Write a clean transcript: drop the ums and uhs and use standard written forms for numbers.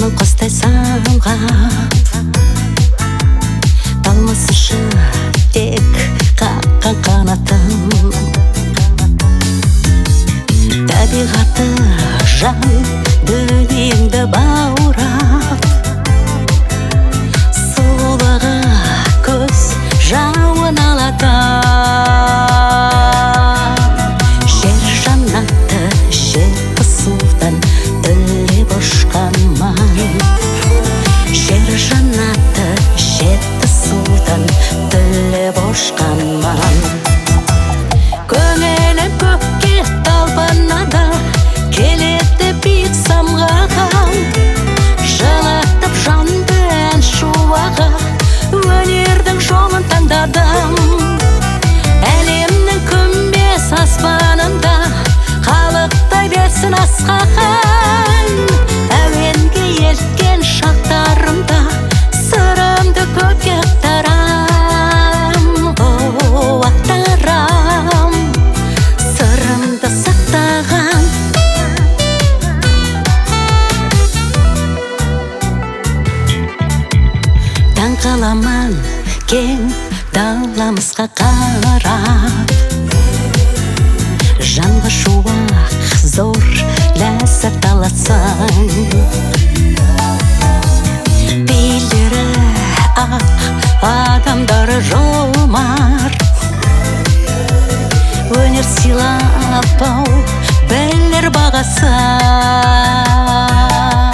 жаның құстай самғап, талмасыншы тек қаққан қанатым. Табиғаты жан дүниеңді баурап, сұлулығы көз жауын алатам. Жер жаннаты жетті судан түлеп ұшқан ман. Жер жаннаты жетті судан түлеп ұшқан ман. Көңілім көкке талпынады, келеді биік самғаға. Жылатып жанды ән шуағы, өнердің жолын таңдадым. Әлемнің күмбез аспанында қалықтай берсін асқаған. Әуенге елткен шақтарымда сырымды көкке ақтарам. Ақтарам сырымды сақтаған. Таң қаламан кең даламызға қарап, жанға шуақ зор ләззат аласың. Билері ақ, адамдары жомарт, өнер сыйлап ау білер бағасы.